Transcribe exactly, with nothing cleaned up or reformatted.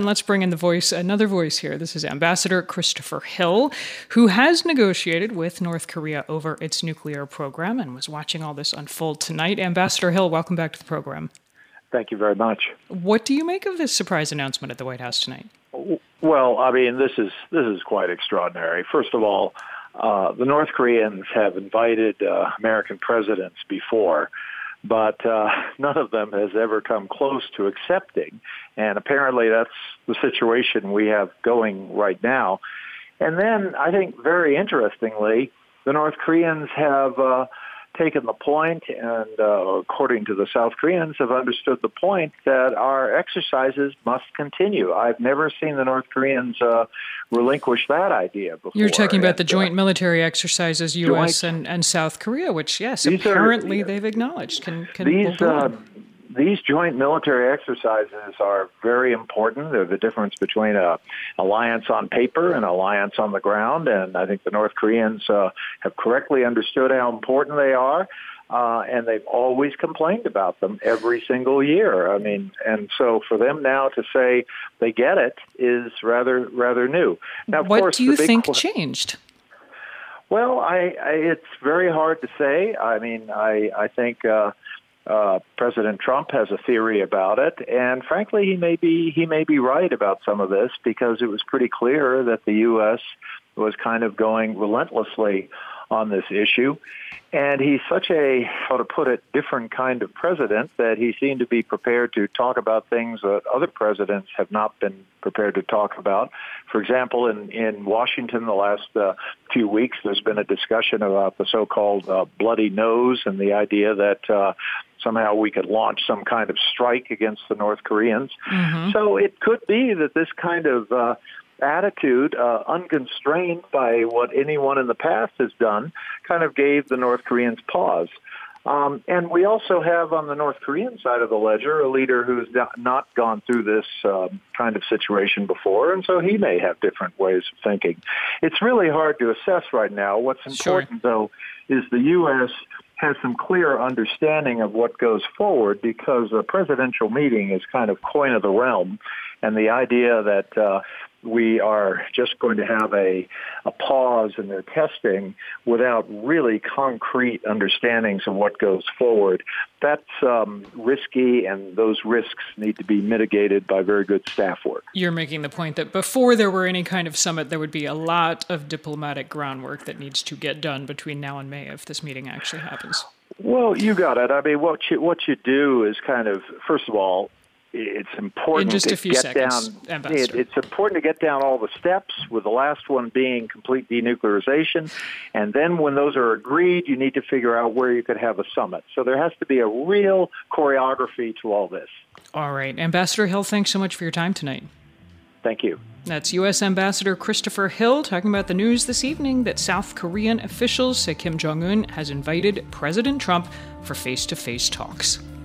let's bring in the voice, another voice here. This is Ambassador Christopher Hill, who has negotiated with North Korea over its nuclear program and was watching all this unfold tonight. Ambassador Hill, welcome back to the program. Thank you very much. What do you make of this surprise announcement at the White House tonight? Well, I mean, this is this is quite extraordinary. First of all, uh, the North Koreans have invited uh, American presidents before, but uh, none of them has ever come close to accepting. And apparently that's the situation we have going right now. And then I think very interestingly, the North Koreans have uh, taken the point and, uh, according to the South Koreans, have understood the point that our exercises must continue. I've never seen the North Koreans uh, relinquish that idea before. You're talking about and, the joint uh, military exercises, U S and, and South Korea, which, yes, apparently are, they've acknowledged. Can, can these, uh, these joint military exercises are very important. They're the difference between an alliance on paper and an alliance on the ground, and I think the North Koreans uh, have correctly understood how important they are, uh, and they've always complained about them every single year. I mean, and so for them now to say they get it is rather rather new. Now, of what course, do you think qu- changed? Well, I, I, it's very hard to say. I mean, I, I think uh, uh, President Trump has a theory about it, and frankly, he may be he may be right about some of this because it was pretty clear that the U S was kind of going relentlessly on this issue. And he's such a, how to put it, different kind of president that he seemed to be prepared to talk about things that other presidents have not been prepared to talk about. For example, in, in Washington the last uh, few weeks, there's been a discussion about the so-called uh, bloody nose and the idea that uh, somehow we could launch some kind of strike against the North Koreans. Mm-hmm. So it could be that this kind of uh, attitude, uh, unconstrained by what anyone in the past has done, kind of gave the North Koreans pause. Um, and we also have on the North Korean side of the ledger a leader who's not gone through this um, kind of situation before, and so he may have different ways of thinking. It's really hard to assess right now. What's important, sure. though, is the U S has some clear understanding of what goes forward because a presidential meeting is kind of coin of the realm, and the idea that uh, we are just going to have a, a pause in their testing without really concrete understandings of what goes forward, that's um, risky, and those risks need to be mitigated by very good staff work. You're making the point that before there were any kind of summit, there would be a lot of diplomatic groundwork that needs to get done between now and May if this meeting actually happens. Well, you got it. I mean, what you, what you do is kind of, first of all, it's important In just to a few get seconds, down. It, it's important to get down all the steps, with the last one being complete denuclearization, and then when those are agreed, you need to figure out where you could have a summit. So there has to be a real choreography to all this. All right, Ambassador Hill, thanks so much for your time tonight. Thank you. That's U S Ambassador Christopher Hill talking about the news this evening that South Korean officials say Kim Jong-un has invited President Trump for face-to-face talks.